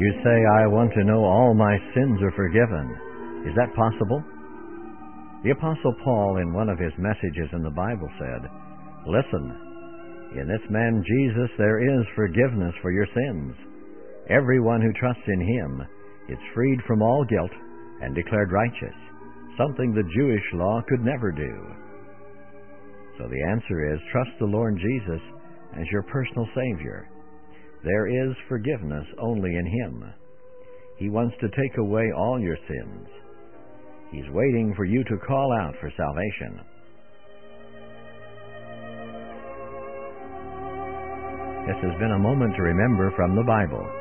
You say, I want to know all my sins are forgiven. Is that possible? The Apostle Paul, in one of his messages in the Bible, said, Listen, in this man Jesus there is forgiveness for your sins. Everyone who trusts in him is freed from all guilt and declared righteous, something the Jewish law could never do. So the answer is, trust the Lord Jesus as your personal Savior. There is forgiveness only in him. He wants to take away all your sins. He's waiting for you to call out for salvation. This has been a moment to remember from the Bible.